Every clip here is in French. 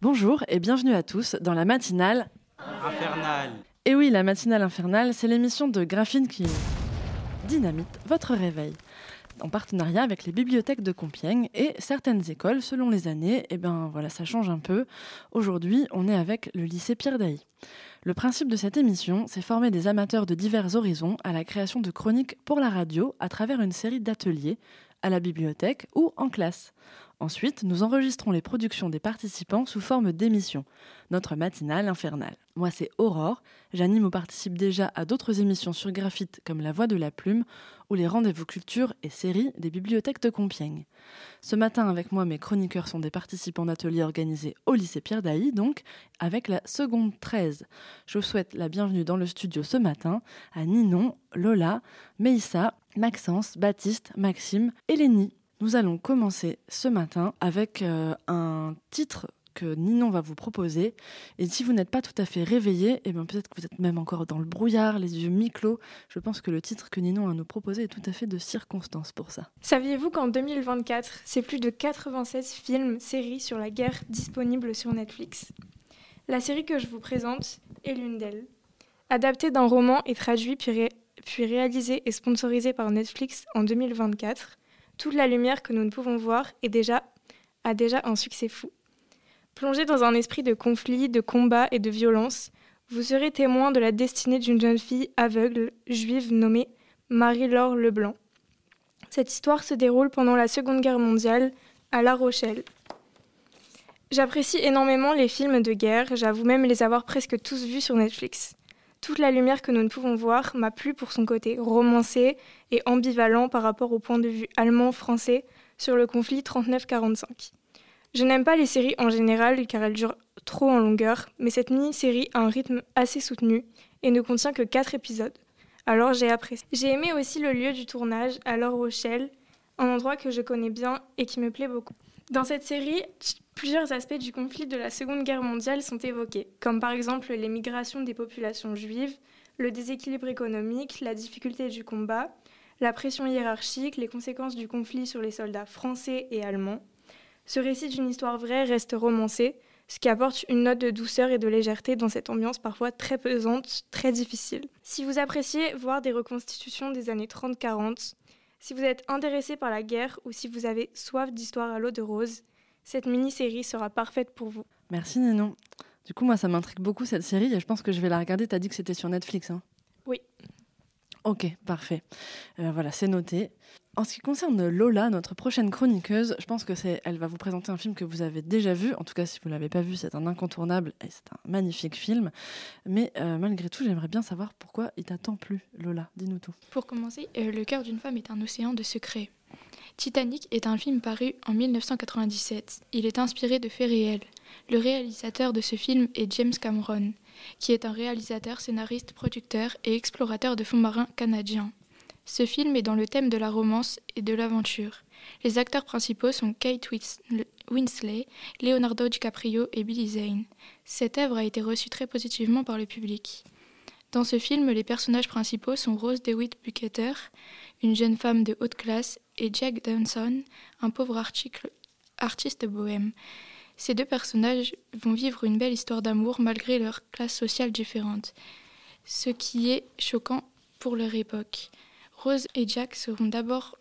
Bonjour et bienvenue à tous dans la matinale Infernale. Et oui, la matinale infernale, c'est l'émission de Graphine qui dynamite votre réveil. En partenariat avec les bibliothèques de Compiègne et certaines écoles, selon les années, ça change un peu. Aujourd'hui, on est avec le lycée Pierre Dailly. Le principe de cette émission, c'est former des amateurs de divers horizons à la création de chroniques pour la radio à travers une série d'ateliers à la bibliothèque ou en classe. Ensuite, nous enregistrons les productions des participants sous forme d'émissions, notre matinale infernale. Moi, c'est Aurore, j'anime ou participe déjà à d'autres émissions sur Graphite comme La Voix de la Plume ou les rendez-vous culture et séries des bibliothèques de Compiègne. Ce matin, avec moi, mes chroniqueurs sont des participants d'ateliers organisés au lycée Pierre Dailly, donc avec la seconde 13. Je vous souhaite la bienvenue dans le studio ce matin à Ninon, Lola, Meïssa, Maxence, Baptiste, Maxime et Lénie. Nous allons commencer ce matin avec un titre que Ninon va vous proposer. Et si vous n'êtes pas tout à fait réveillé, peut-être que vous êtes même encore dans le brouillard, les yeux mi-clos. Je pense que le titre que Ninon a nous proposé est tout à fait de circonstance pour ça. Saviez-vous qu'en 2024, c'est plus de 96 films, séries sur la guerre disponibles sur Netflix ? La série que je vous présente est l'une d'elles. Adaptée d'un roman et traduit puis réalisée et sponsorisée par Netflix en 2024, toute la lumière que nous ne pouvons voir a déjà un succès fou. Plongé dans un esprit de conflit, de combat et de violence, vous serez témoin de la destinée d'une jeune fille aveugle, juive nommée Marie-Laure Leblanc. Cette histoire se déroule pendant la Seconde Guerre mondiale, à La Rochelle. J'apprécie énormément les films de guerre, j'avoue même les avoir presque tous vus sur Netflix. Toute la lumière que nous ne pouvons voir m'a plu pour son côté romancé et ambivalent par rapport au point de vue allemand-français sur le conflit 39-45. Je n'aime pas les séries en général car elles durent trop en longueur, mais cette mini-série a un rythme assez soutenu et ne contient que 4 épisodes. Alors j'ai apprécié. J'ai aimé aussi le lieu du tournage à La Rochelle, un endroit que je connais bien et qui me plaît beaucoup. Dans cette série, plusieurs aspects du conflit de la Seconde Guerre mondiale sont évoqués, comme par exemple les migrations des populations juives, le déséquilibre économique, la difficulté du combat, la pression hiérarchique, les conséquences du conflit sur les soldats français et allemands. Ce récit d'une histoire vraie reste romancé, ce qui apporte une note de douceur et de légèreté dans cette ambiance parfois très pesante, très difficile. Si vous appréciez voir des reconstitutions des années 30-40, si vous êtes intéressé par la guerre ou si vous avez soif d'histoire à l'eau de rose, cette mini-série sera parfaite pour vous. Merci Ninon. Du coup, moi, ça m'intrigue beaucoup cette série et je pense que je vais la regarder. T'as dit que c'était sur Netflix, hein ? Oui. Ok, parfait. Voilà, c'est noté. En ce qui concerne Lola, notre prochaine chroniqueuse, je pense que elle va vous présenter un film que vous avez déjà vu. En tout cas, si vous ne l'avez pas vu, c'est un incontournable et c'est un magnifique film. Mais malgré tout, j'aimerais bien savoir pourquoi il t'a tant plu, Lola. Dis-nous tout. Pour commencer, Le cœur d'une femme est un océan de secrets. Titanic est un film paru en 1997. Il est inspiré de faits réels. Le réalisateur de ce film est James Cameron, qui est un réalisateur, scénariste, producteur et explorateur de fonds marins canadien. Ce film est dans le thème de la romance et de l'aventure. Les acteurs principaux sont Kate Winslet, Leonardo DiCaprio et Billy Zane. Cette œuvre a été reçue très positivement par le public. Dans ce film, les personnages principaux sont Rose DeWitt Bukater, une jeune femme de haute classe, et Jack Dawson, un pauvre artiste bohème. Ces deux personnages vont vivre une belle histoire d'amour malgré leur classe sociale différente, ce qui est choquant pour leur époque. Rose et Jack seront à bord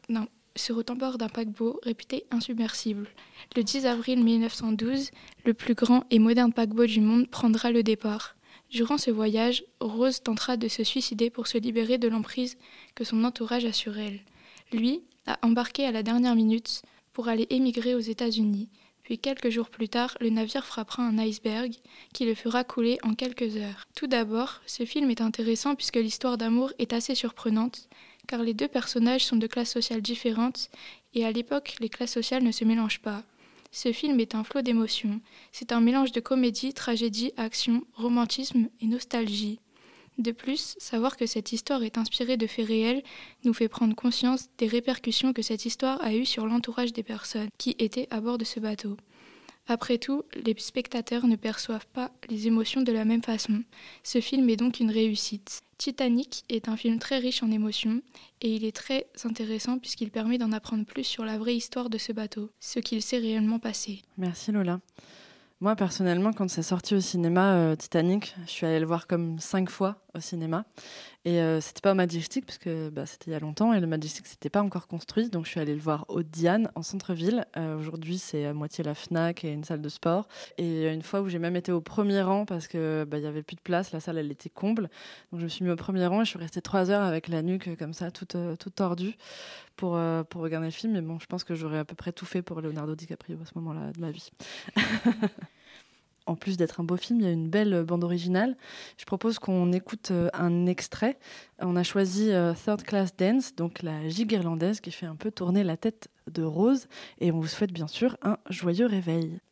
d'un paquebot réputé insubmersible. Le 10 avril 1912, le plus grand et moderne paquebot du monde prendra le départ. Durant ce voyage, Rose tentera de se suicider pour se libérer de l'emprise que son entourage a sur elle. Lui a embarqué à la dernière minute pour aller émigrer aux États-Unis. Puis quelques jours plus tard, le navire frappera un iceberg qui le fera couler en quelques heures. Tout d'abord, ce film est intéressant puisque l'histoire d'amour est assez surprenante, car les deux personnages sont de classes sociales différentes et à l'époque, les classes sociales ne se mélangent pas. Ce film est un flot d'émotions. C'est un mélange de comédie, tragédie, action, romantisme et nostalgie. De plus, savoir que cette histoire est inspirée de faits réels nous fait prendre conscience des répercussions que cette histoire a eues sur l'entourage des personnes qui étaient à bord de ce bateau. Après tout, les spectateurs ne perçoivent pas les émotions de la même façon. Ce film est donc une réussite. Titanic est un film très riche en émotions et il est très intéressant puisqu'il permet d'en apprendre plus sur la vraie histoire de ce bateau, ce qu'il s'est réellement passé. Merci Lola. Moi, personnellement, quand c'est sorti au cinéma, Titanic, je suis allée le voir comme 5 fois au cinéma. Et c'était pas au Majestic, parce que c'était il y a longtemps, et le Majestic, c'était pas encore construit. Donc, je suis allée le voir au Diane, en centre-ville. Aujourd'hui, c'est à moitié la Fnac et une salle de sport. Et une fois où j'ai même été au premier rang, parce que il y avait plus de place, la salle, elle était comble. Donc, je me suis mis au premier rang et je suis restée 3 heures avec la nuque comme ça, toute tordue, pour regarder le film. Mais bon, je pense que j'aurais à peu près tout fait pour Leonardo DiCaprio à ce moment-là de ma vie. En plus d'être un beau film, il y a une belle bande originale. Je propose qu'on écoute un extrait. On a choisi Third Class Dance, donc la gigue irlandaise qui fait un peu tourner la tête de Rose. Et on vous souhaite bien sûr un joyeux réveil.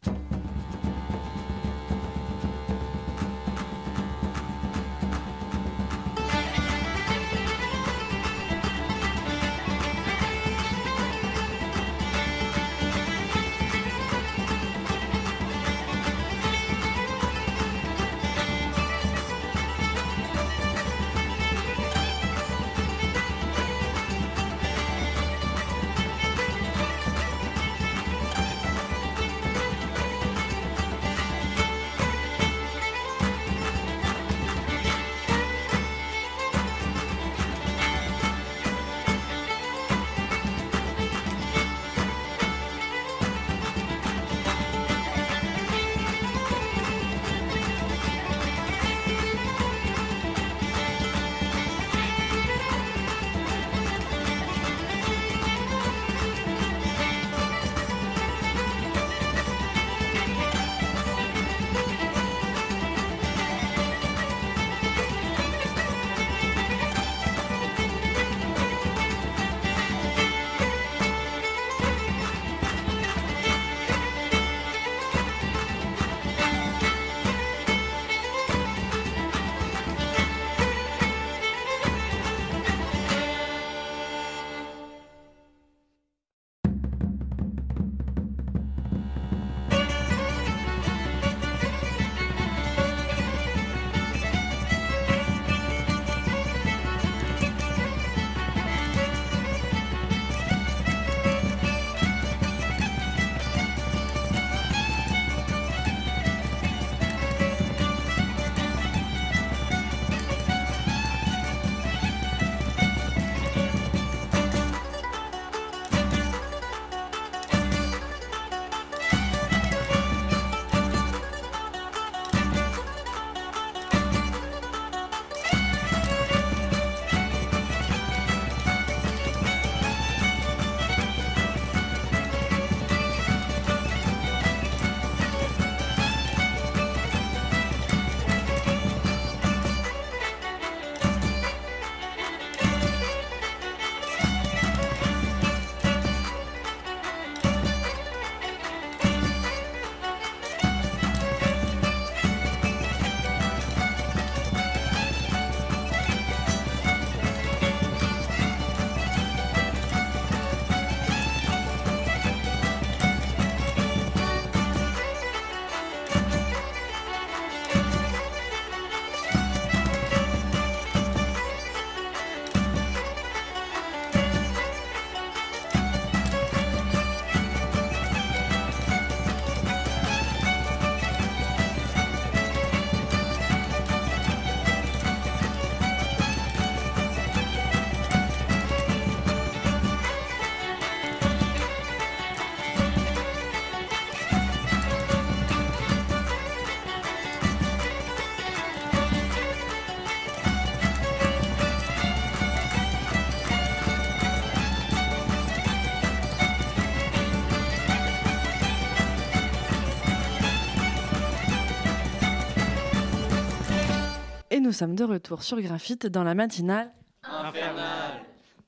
Et nous sommes de retour sur Graphite dans la matinale infernale.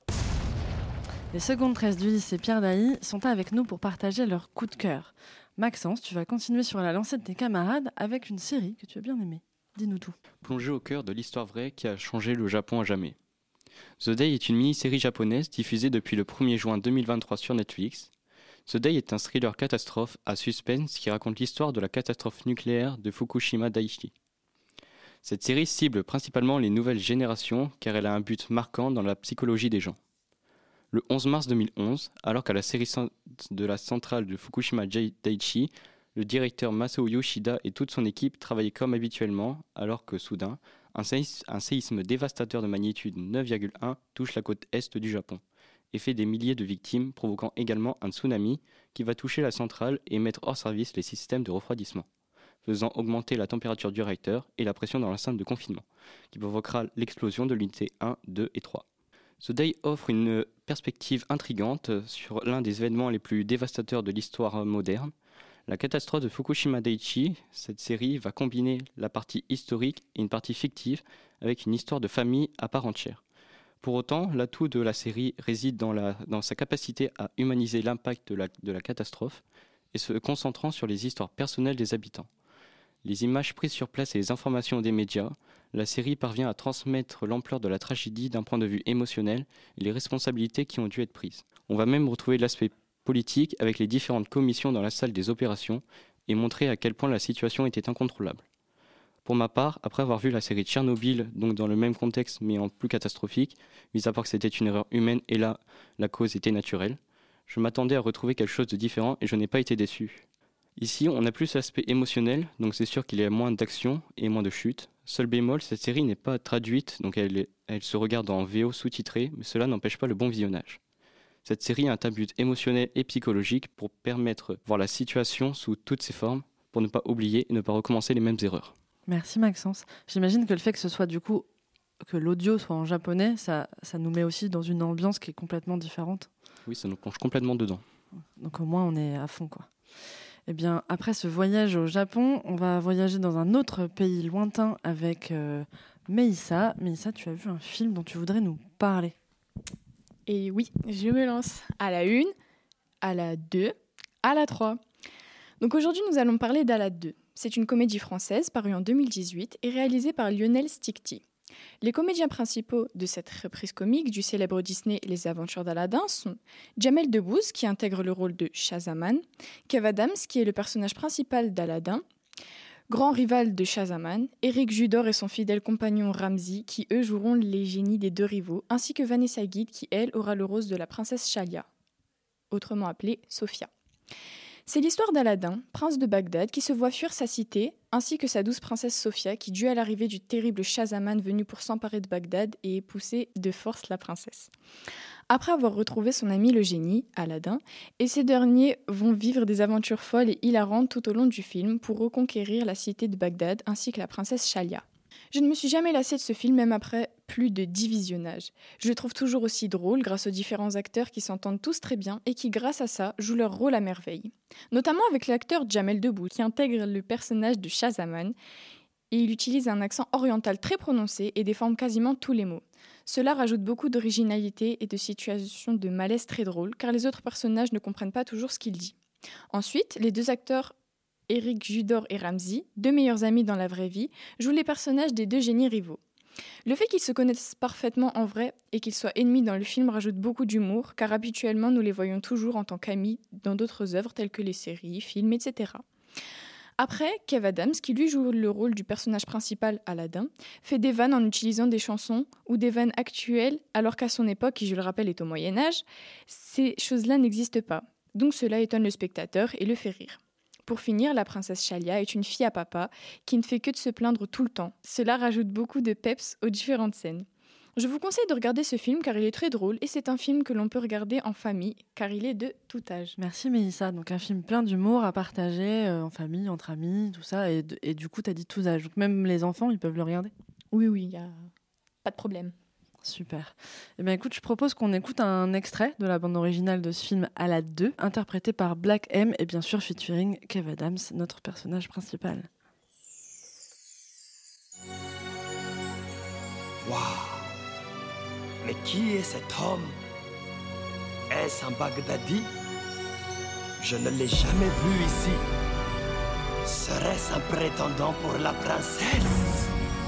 Les secondes 13 du lycée Pierre Dailly sont avec nous pour partager leur coup de cœur. Maxence, tu vas continuer sur la lancée de tes camarades avec une série que tu as bien aimée. Dis-nous tout. Plongé au cœur de l'histoire vraie qui a changé le Japon à jamais. The Day est une mini-série japonaise diffusée depuis le 1er juin 2023 sur Netflix. The Day est un thriller catastrophe à suspense qui raconte l'histoire de la catastrophe nucléaire de Fukushima Daiichi. Cette série cible principalement les nouvelles générations car elle a un but marquant dans la psychologie des gens. Le 11 mars 2011, alors qu'à la série de la centrale de Fukushima Daiichi, Le directeur Masao Yoshida et toute son équipe travaillaient comme habituellement, alors que soudain, un séisme dévastateur de magnitude 9,1 touche la côte est du Japon et fait des milliers de victimes, provoquant également un tsunami qui va toucher la centrale et mettre hors service les systèmes de refroidissement, faisant augmenter la température du réacteur et la pression dans l'enceinte de confinement, qui provoquera l'explosion de l'unité 1, 2 et 3. The Day offre une perspective intrigante sur l'un des événements les plus dévastateurs de l'histoire moderne. La catastrophe de Fukushima Daiichi, cette série va combiner la partie historique et une partie fictive avec une histoire de famille à part entière. Pour autant, l'atout de la série réside dans sa capacité à humaniser l'impact de la catastrophe et se concentrant sur les histoires personnelles des habitants. Les images prises sur place et les informations des médias, la série parvient à transmettre l'ampleur de la tragédie d'un point de vue émotionnel et les responsabilités qui ont dû être prises. On va même retrouver l'aspect politique avec les différentes commissions dans la salle des opérations et montrer à quel point la situation était incontrôlable. Pour ma part, après avoir vu la série Tchernobyl, donc dans le même contexte mais en plus catastrophique, mis à part que c'était une erreur humaine et là, la cause était naturelle, je m'attendais à retrouver quelque chose de différent et je n'ai pas été déçu. Ici, on a plus l'aspect émotionnel, donc c'est sûr qu'il y a moins d'action et moins de chute. Seul bémol, cette série n'est pas traduite, donc elle se regarde en VO sous-titré, mais cela n'empêche pas le bon visionnage. Cette série a un but émotionnel et psychologique pour permettre de voir la situation sous toutes ses formes, pour ne pas oublier et ne pas recommencer les mêmes erreurs. Merci Maxence. J'imagine que le fait que ce soit du coup, que l'audio soit en japonais, ça nous met aussi dans une ambiance qui est complètement différente. Oui, ça nous plonge complètement dedans. Donc au moins on est à fond, quoi. Eh bien, après ce voyage au Japon, on va voyager dans un autre pays lointain avec Meissa. Meissa, tu as vu un film dont tu voudrais nous parler. Et oui, je me lance à la 1, à la 2, à la 3. Donc aujourd'hui, nous allons parler d'Alad 2. C'est une comédie française parue en 2018 et réalisée par Lionel Stickty. Les comédiens principaux de cette reprise comique du célèbre Disney Les Aventures d'Aladin sont Jamel Debbouze, qui intègre le rôle de Shahzaman, Kev Adams, qui est le personnage principal d'Aladin, grand rival de Shahzaman, Eric Judor et son fidèle compagnon Ramzi, qui eux joueront les génies des deux rivaux, ainsi que Vanessa Guide, qui elle aura le rôle de la princesse Shalia, autrement appelée Sophia. C'est l'histoire d'Aladin, prince de Bagdad, qui se voit fuir sa cité, ainsi que sa douce princesse Sophia, qui, due à l'arrivée du terrible Shahzaman venu pour s'emparer de Bagdad et épouser de force la princesse. Après avoir retrouvé son ami le génie, Aladin, et ces derniers vont vivre des aventures folles et hilarantes tout au long du film pour reconquérir la cité de Bagdad ainsi que la princesse Shalia. Je ne me suis jamais lassée de ce film, même après plus de 10 visionnages. Je le trouve toujours aussi drôle grâce aux différents acteurs qui s'entendent tous très bien et qui, grâce à ça, jouent leur rôle à merveille. Notamment avec l'acteur Jamel Debbouze, qui intègre le personnage de Shahzaman, et il utilise un accent oriental très prononcé et déforme quasiment tous les mots. Cela rajoute beaucoup d'originalité et de situations de malaise très drôles, car les autres personnages ne comprennent pas toujours ce qu'il dit. Ensuite, les deux acteurs Eric Judor et Ramzi, deux meilleurs amis dans la vraie vie, jouent les personnages des deux génies rivaux. Le fait qu'ils se connaissent parfaitement en vrai et qu'ils soient ennemis dans le film rajoute beaucoup d'humour, car habituellement nous les voyons toujours en tant qu'amis dans d'autres œuvres telles que les séries, films, etc. Après, Kev Adams, qui lui joue le rôle du personnage principal Aladin, fait des vannes en utilisant des chansons ou des vannes actuelles, alors qu'à son époque, qui je le rappelle est au Moyen-Âge, ces choses-là n'existent pas. Donc cela étonne le spectateur et le fait rire. Pour finir, la princesse Shalia est une fille à papa qui ne fait que de se plaindre tout le temps. Cela rajoute beaucoup de peps aux différentes scènes. Je vous conseille de regarder ce film car il est très drôle et c'est un film que l'on peut regarder en famille car il est de tout âge. Merci Mélissa, donc un film plein d'humour à partager en famille, entre amis, tout ça, et du coup t'as dit tout âge, donc même les enfants ils peuvent le regarder? Oui, il n'y a pas de problème. Super. Eh bien écoute, je propose qu'on écoute un extrait de la bande originale de ce film Alad 2, interprété par Black M et bien sûr featuring Kev Adams, notre personnage principal. Waouh! Mais qui est cet homme? Est-ce un Bagdadi? Je ne l'ai jamais vu ici. Serait-ce un prétendant pour la princesse?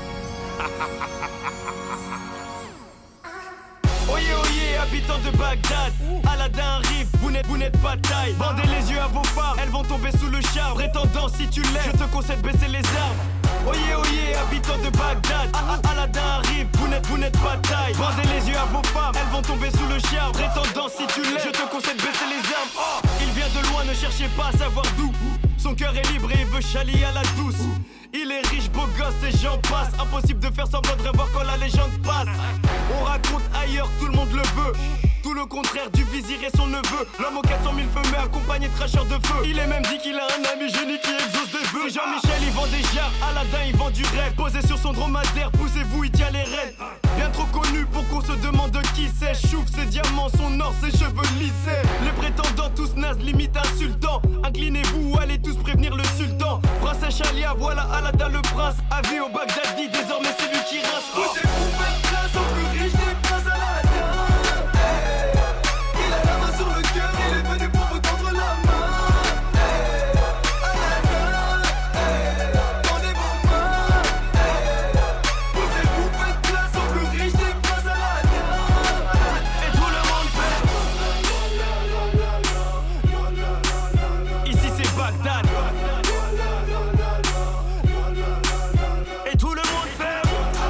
Oyez, oyez, habitants de Bagdad, Aladin arrive, vous n'êtes pas de taille. Bandez les yeux à vos femmes, elles vont tomber sous le charme. Prétendant, si tu l'aimes, je te conseille de baisser les armes. Oyez, oyez, habitants de Bagdad, Aladin arrive, vous n'êtes pas de taille. Bandez les yeux à vos femmes, elles vont tomber sous le charme. Prétendant, si tu l'aimes, je te conseille de baisser les armes. Oh, il vient de loin, ne cherchez pas à savoir d'où. Son cœur est libre et il veut chalier à la douce. Il est riche, beau gosse et j'en passe. Impossible de faire semblant de rêver quand la légende passe. On raconte ailleurs, tout le monde le veut. Tout le contraire du vizir et son neveu. L'homme aux 400 000 feux mais accompagné de cracheurs de feu. Il est même dit qu'il a un ami génie qui exauce des vœux. C'est Jean-Michel, il vend des jarres, Aladdin il vend du rêve. Posé sur son dromadaire, poussez-vous, il tient les rênes. Bien trop connu pour qu'on se demande qui c'est. Chouf ses diamants, son or, ses cheveux lissés. Les prétendants tous nazes, limite insultants. Inclinez-vous, allez tous prévenir le sultan. Princesse Chalia, voilà Aladdin le prince. Avis au Baghdadi, désormais c'est lui qui rince. Posez-vous, faites place au plus riche des princes Aladdin. Il a la main sur le cœur, il est venu pour vous tendre la main. Aladdin, tendez vos mains. Posez-vous, faites place au plus riche des princes Aladdin. Et tout le monde fait. Ici c'est Bagdad. Et tout le monde fait.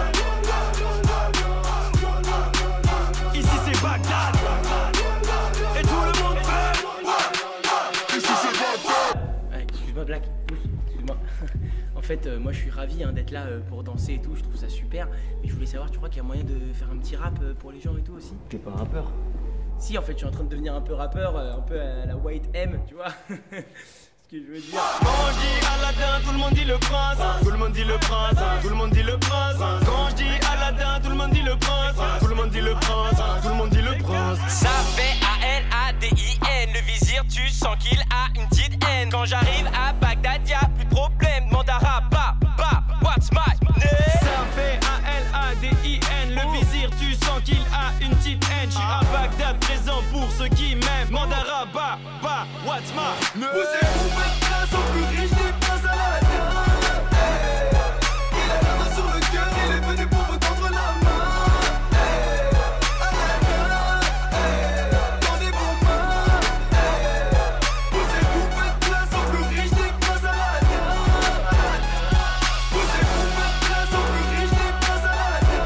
Ici c'est Bagdad. Et tout le monde fait. Ici c'est Bagdad. Excuse-moi Black, excuse-moi. En fait, moi je suis ravi d'être là pour danser et tout, je trouve ça super. Mais je voulais savoir, tu crois qu'il y a moyen de faire un petit rap pour les gens et tout aussi? T'es pas rappeur? Si, en fait, je suis en train de devenir un peu rappeur, un peu à la White M, tu vois. Ce que je veux dire. Quand je dis Aladdin, tout le monde dit le prince. Tout le monde dit le prince. Tout le monde dit le prince. Quand je dis Aladdin, tout le monde dit le prince. Tout le monde dit le prince. Tout le monde dit le prince. Ça fait A-L-A-D-I-N. Le vizir, tu sens qu'il a une petite haine. Quand j'arrive à Bagdad, y'a plus de problème. Demande à Rabat, what's my name? Ça fait A-L-A-D-I-N. Le vizir, tu sens qu'il a une petite haine. Je suis à Bagdad, présent pour ceux qui m'aiment. Demande à Rabat, what's my name? Poussez-vous, faites place au plus riche des princes Aladdin. Il a la main sur le cœur, il est venu pour vous tendre la main. Aladdin, tendez vos mains. Poussez-vous, faites place au plus riche des princes Aladdin. Poussez-vous, faites place au plus riche des princes Aladdin.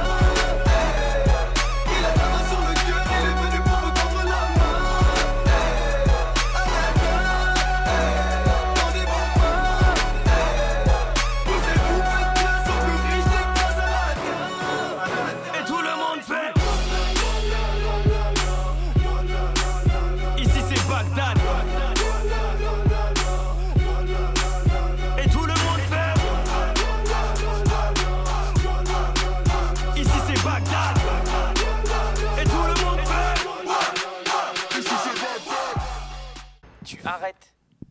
Il a la main sur le cœur, il est venu pour vous tendre la main. Aladdin, tendez vos mains. Poussez-vous, faites place au plus riche des princes Aladdin. Et tout le monde fait. Ici c'est Bagdad. Et tout le monde fait. Ici c'est Bagdad. Et tout le monde fait. Ici c'est Bagdad. Tu arrêtes.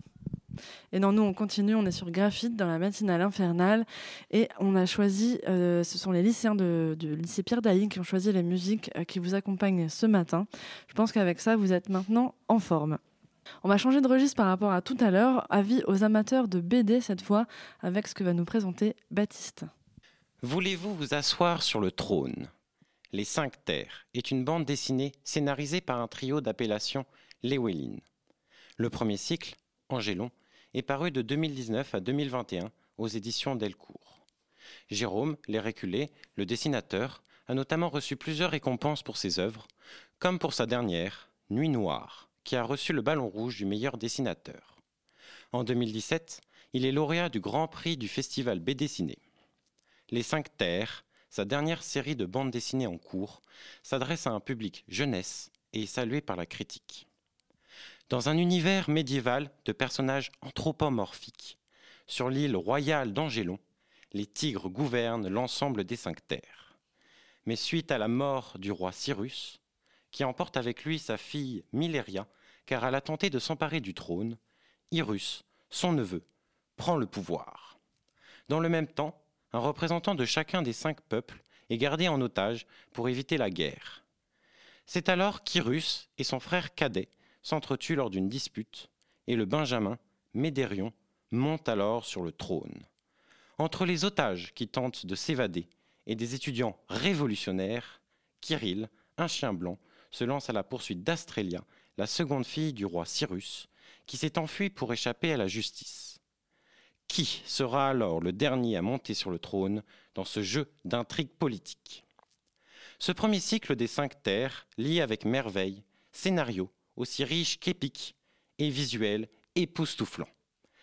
Et non, nous on continue, on est sur Graphite dans la matinale infernale et on a choisi, ce sont les lycéens du lycée Pierre Dailly qui ont choisi les musiques qui vous accompagnent ce matin. Je pense qu'avec ça, vous êtes maintenant en forme. On va changer de registre par rapport à tout à l'heure. Avis aux amateurs de BD cette fois, avec ce que va nous présenter Baptiste. Voulez-vous vous asseoir sur le trône? Les 5 Terres est une bande dessinée scénarisée par un trio d'appellation Llewellyn. Le premier cycle, Angélon, est paru de 2019 à 2021 aux éditions Delcourt. Jérôme Léréculé, le dessinateur, a notamment reçu plusieurs récompenses pour ses œuvres, comme pour sa dernière, Nuit Noire, qui a reçu le Ballon Rouge du meilleur dessinateur. En 2017, il est lauréat du Grand Prix du Festival BD Ciné. Les 5 Terres, sa dernière série de bandes dessinées en cours, s'adresse à un public jeunesse et est salué par la critique. Dans un univers médiéval de personnages anthropomorphiques, sur l'île royale d'Angélon, les tigres gouvernent l'ensemble des 5 Terres. Mais suite à la mort du roi Cyrus, qui emporte avec lui sa fille Miléria, car elle a tenté de s'emparer du trône, Irus, son neveu, prend le pouvoir. Dans le même temps, un représentant de chacun des 5 peuples est gardé en otage pour éviter la guerre. C'est alors qu'Irus et son frère cadet s'entretuent lors d'une dispute, et le Benjamin, Médérion, monte alors sur le trône. Entre les otages qui tentent de s'évader et des étudiants révolutionnaires, Kirill, un chien blanc, se lance à la poursuite d'Astrélia, la seconde fille du roi Cyrus, qui s'est enfuie pour échapper à la justice. Qui sera alors le dernier à monter sur le trône dans ce jeu d'intrigue politique? Ce premier cycle des 5 Terres lie avec merveille scénario aussi riche qu'épique et visuel époustouflant.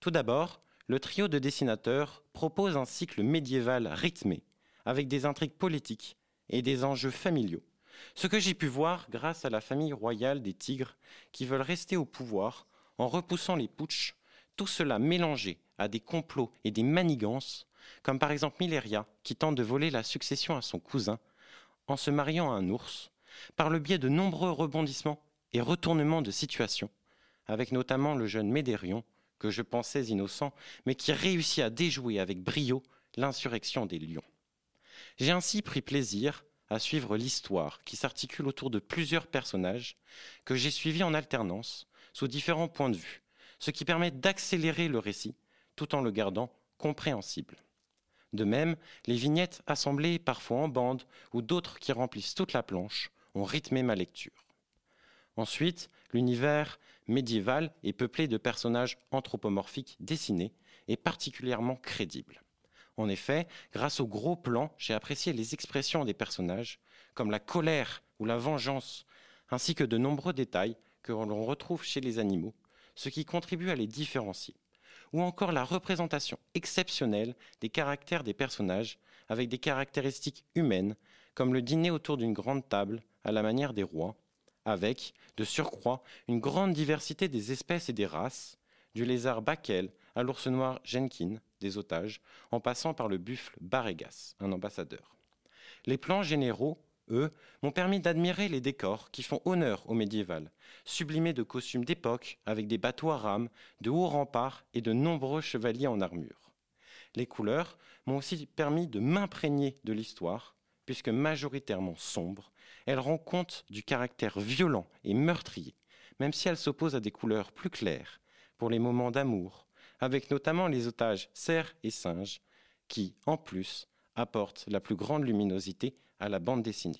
Tout d'abord, le trio de dessinateurs propose un cycle médiéval rythmé, avec des intrigues politiques et des enjeux familiaux. Ce que j'ai pu voir grâce à la famille royale des Tigres qui veulent rester au pouvoir en repoussant les putschs, tout cela mélangé à des complots et des manigances, comme par exemple Mileria qui tente de voler la succession à son cousin en se mariant à un ours, par le biais de nombreux rebondissements et retournements de situation, avec notamment le jeune Médérion, que je pensais innocent, mais qui réussit à déjouer avec brio l'insurrection des lions. J'ai ainsi pris plaisir à suivre l'histoire qui s'articule autour de plusieurs personnages que j'ai suivis en alternance sous différents points de vue, ce qui permet d'accélérer le récit tout en le gardant compréhensible. De même, les vignettes assemblées parfois en bande ou d'autres qui remplissent toute la planche ont rythmé ma lecture. Ensuite, l'univers médiéval est peuplé de personnages anthropomorphiques dessinés et particulièrement crédibles. En effet, grâce aux gros plans, j'ai apprécié les expressions des personnages, comme la colère ou la vengeance, ainsi que de nombreux détails que l'on retrouve chez les animaux, ce qui contribue à les différencier. Ou encore la représentation exceptionnelle des caractères des personnages, avec des caractéristiques humaines, comme le dîner autour d'une grande table, à la manière des rois, avec, de surcroît, une grande diversité des espèces et des races, du lézard Bakel à l'ours noir Jenkin, des otages, en passant par le buffle Barégas, un ambassadeur. Les plans généraux, eux, m'ont permis d'admirer les décors qui font honneur au médiéval, sublimés de costumes d'époque avec des bateaux à rames, de hauts remparts et de nombreux chevaliers en armure. Les couleurs m'ont aussi permis de m'imprégner de l'histoire, puisque majoritairement sombre, elle rend compte du caractère violent et meurtrier, même si elle s'oppose à des couleurs plus claires pour les moments d'amour, avec notamment les otages cerfs et singes, qui, en plus, apportent la plus grande luminosité à la bande dessinée.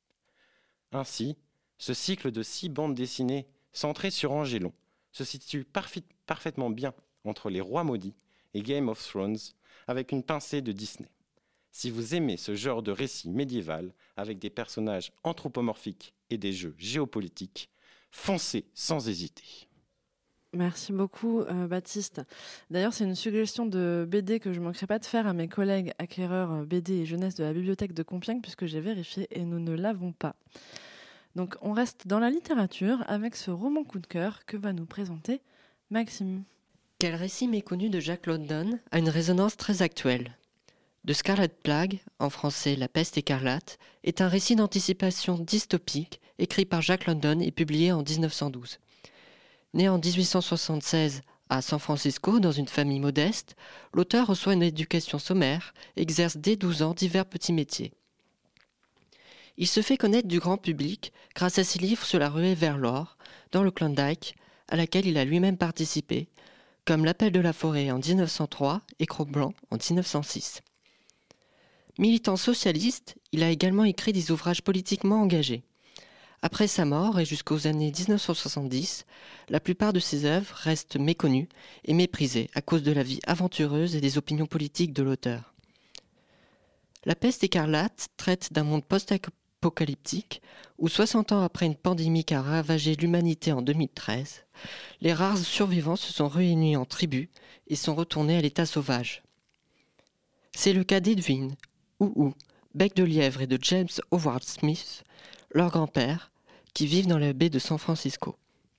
Ainsi, ce cycle de 6 bandes dessinées centrées sur Angélon se situe parfaitement bien entre Les Rois Maudits et Game of Thrones, avec une pincée de Disney. Si vous aimez ce genre de récit médiéval avec des personnages anthropomorphiques et des jeux géopolitiques, foncez sans hésiter. Merci beaucoup, Baptiste. D'ailleurs, c'est une suggestion de BD que je ne manquerai pas de faire à mes collègues acquéreurs BD et jeunesse de la bibliothèque de Compiègne, puisque j'ai vérifié et nous ne l'avons pas. Donc, on reste dans la littérature avec ce roman coup de cœur que va nous présenter Maxime. Quel récit méconnu de Jack London a une résonance très actuelle. The Scarlet Plague, en français La peste écarlate, est un récit d'anticipation dystopique écrit par Jack London et publié en 1912. Né en 1876 à San Francisco dans une famille modeste, l'auteur reçoit une éducation sommaire et exerce dès 12 ans divers petits métiers. Il se fait connaître du grand public grâce à ses livres sur la ruée vers l'or, dans le Klondike, à laquelle il a lui-même participé, comme L'Appel de la forêt en 1903 et Cro-Blanc en 1906. Militant socialiste, il a également écrit des ouvrages politiquement engagés. Après sa mort et jusqu'aux années 1970, la plupart de ses œuvres restent méconnues et méprisées à cause de la vie aventureuse et des opinions politiques de l'auteur. La peste écarlate traite d'un monde post-apocalyptique où 60 ans après une pandémie qui a ravagé l'humanité en 2013, les rares survivants se sont réunis en tribus et sont retournés à l'état sauvage. C'est le cas d'Edwin, Ou, Bec de Lièvre et de James Howard Smith, leur grand-père, qui vivent dans la baie de San Francisco.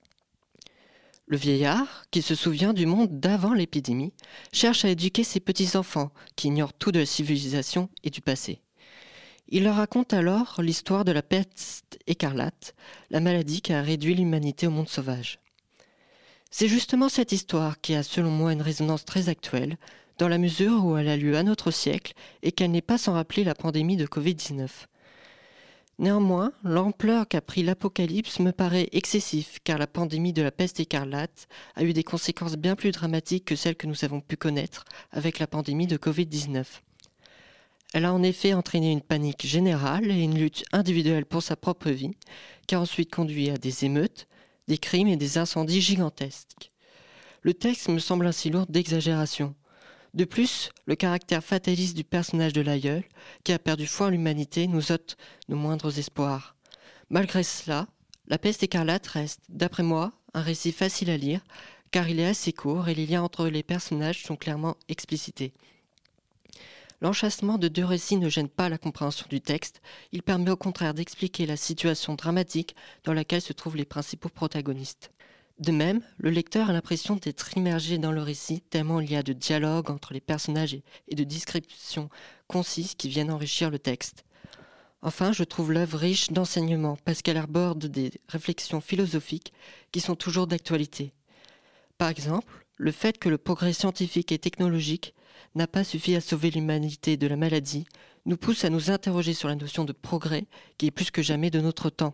Le vieillard, qui se souvient du monde d'avant l'épidémie, cherche à éduquer ses petits-enfants qui ignorent tout de la civilisation et du passé. Il leur raconte alors l'histoire de la peste écarlate, la maladie qui a réduit l'humanité au monde sauvage. C'est justement cette histoire qui a selon moi une résonance très actuelle, dans la mesure où elle a lieu à notre siècle et qu'elle n'est pas sans rappeler la pandémie de Covid-19. Néanmoins, l'ampleur qu'a pris l'apocalypse me paraît excessive, car la pandémie de la peste écarlate a eu des conséquences bien plus dramatiques que celles que nous avons pu connaître avec la pandémie de Covid-19. Elle a en effet entraîné une panique générale et une lutte individuelle pour sa propre vie, qui a ensuite conduit à des émeutes, des crimes et des incendies gigantesques. Le texte me semble ainsi lourd d'exagération. De plus, le caractère fataliste du personnage de l'aïeul, qui a perdu foi en l'humanité, nous ôte nos moindres espoirs. Malgré cela, La peste écarlate reste, d'après moi, un récit facile à lire, car il est assez court et les liens entre les personnages sont clairement explicités. L'enchâssement de 2 récits ne gêne pas la compréhension du texte, il permet au contraire d'expliquer la situation dramatique dans laquelle se trouvent les principaux protagonistes. De même, le lecteur a l'impression d'être immergé dans le récit tellement il y a de dialogues entre les personnages et de descriptions concises qui viennent enrichir le texte. Enfin, je trouve l'œuvre riche d'enseignements parce qu'elle arbore des réflexions philosophiques qui sont toujours d'actualité. Par exemple, le fait que le progrès scientifique et technologique n'a pas suffi à sauver l'humanité de la maladie nous pousse à nous interroger sur la notion de progrès qui est plus que jamais de notre temps.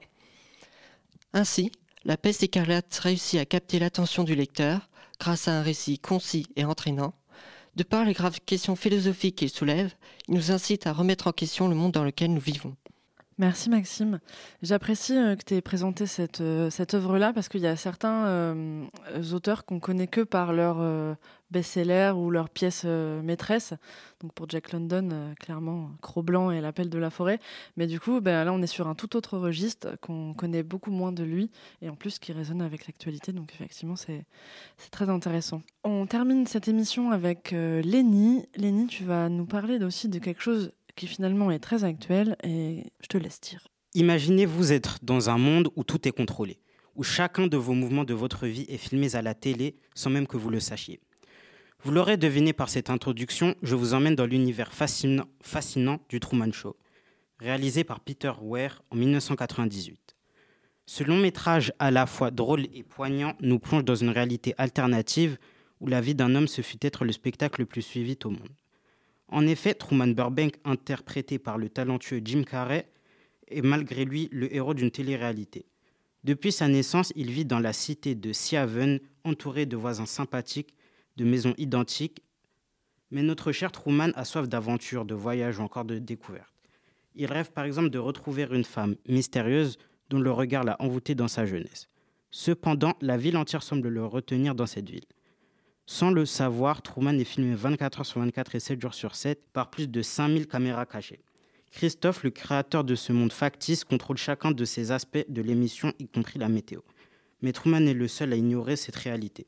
Ainsi, La peste écarlate réussit à capter l'attention du lecteur grâce à un récit concis et entraînant. De par les graves questions philosophiques qu'il soulève, il nous incite à remettre en question le monde dans lequel nous vivons. Merci Maxime. J'apprécie que tu aies présenté cette œuvre-là parce qu'il y a certains auteurs qu'on connaît que par leur best-seller ou leur pièce maîtresse. Donc pour Jack London, clairement, Cro-Blanc et L'Appel de la forêt. Mais du coup, là, on est sur un tout autre registre qu'on connaît beaucoup moins de lui et en plus qui résonne avec l'actualité. Donc effectivement, c'est très intéressant. On termine cette émission avec Lénie. Lénie, tu vas nous parler aussi de quelque chose qui finalement est très actuel et je te laisse dire. Imaginez-vous être dans un monde où tout est contrôlé, où chacun de vos mouvements de votre vie est filmé à la télé sans même que vous le sachiez. Vous l'aurez deviné par cette introduction, je vous emmène dans l'univers fascinant du Truman Show, réalisé par Peter Weir en 1998. Ce long métrage à la fois drôle et poignant nous plonge dans une réalité alternative où la vie d'un homme se fut être le spectacle le plus suivi au monde. En effet, Truman Burbank, interprété par le talentueux Jim Carrey, est malgré lui le héros d'une télé-réalité. Depuis sa naissance, il vit dans la cité de Sea Haven, entouré de voisins sympathiques, de maisons identiques. Mais notre cher Truman a soif d'aventure, de voyage ou encore de découverte. Il rêve par exemple de retrouver une femme mystérieuse dont le regard l'a envoûté dans sa jeunesse. Cependant, la ville entière semble le retenir dans cette ville. Sans le savoir, Truman est filmé 24 heures sur 24 et 7 jours sur 7 par plus de 5000 caméras cachées. Christophe, le créateur de ce monde factice, contrôle chacun de ces aspects de l'émission, y compris la météo. Mais Truman est le seul à ignorer cette réalité.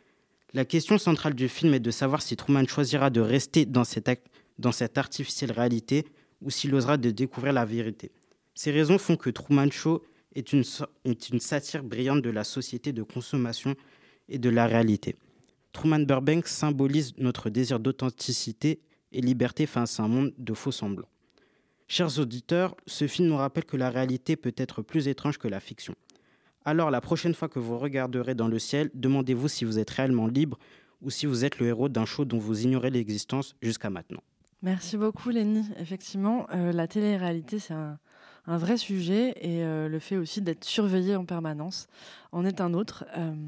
La question centrale du film est de savoir si Truman choisira de rester dans cette artificielle réalité ou s'il osera de découvrir la vérité. Ces raisons font que Truman Show est une satire brillante de la société de consommation et de la réalité. Truman Burbank symbolise notre désir d'authenticité et liberté face à un monde de faux semblants. Chers auditeurs, ce film nous rappelle que la réalité peut être plus étrange que la fiction. Alors, la prochaine fois que vous regarderez dans le ciel, demandez-vous si vous êtes réellement libre ou si vous êtes le héros d'un show dont vous ignorez l'existence jusqu'à maintenant. Merci beaucoup Lénie. Effectivement, la télé-réalité, c'est un vrai sujet et le fait aussi d'être surveillé en permanence en est un autre.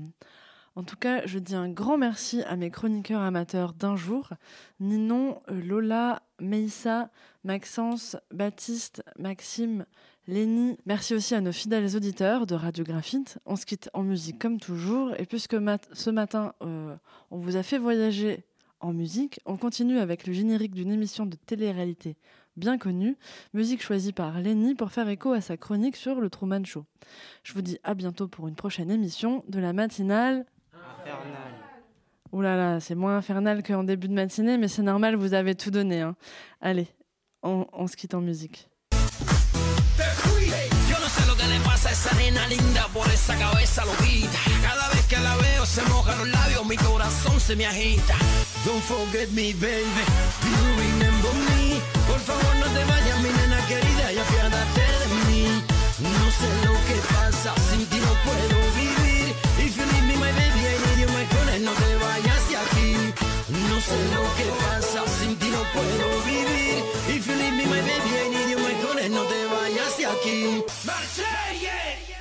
En tout cas, je dis un grand merci à mes chroniqueurs amateurs d'un jour, Ninon, Lola, Meissa, Maxence, Baptiste, Maxime, Lénie. Merci aussi à nos fidèles auditeurs de Radio Graphite. On se quitte en musique comme toujours. Et puisque ce matin, on vous a fait voyager en musique, on continue avec le générique d'une émission de télé-réalité bien connue, musique choisie par Lénie pour faire écho à sa chronique sur le Truman Show. Je vous dis à bientôt pour une prochaine émission de la matinale. Infernal. Ouh là là, c'est moins infernal qu'en début de matinée, mais c'est normal, vous avez tout donné. Hein. Allez, on se quitte en musique. Yo no sé lo que le pasa a esa nena linda por esa cabeza loquita. Cada vez que la veo se mojan los labios, mi corazón se me agita. Don't forget me, baby, do you remember me? Por favor no te vayas, mi nena querida, y apiádate de mí. No sé lo que pasa, sin ti no puedo vivir. If you leave me, my baby, I need you, my corner, no te vayas de aquí. No sé lo que pasa, sin ti no puedo vivir. If you leave me, my baby, I need you, my corner, no te vayas de aquí. Marseille!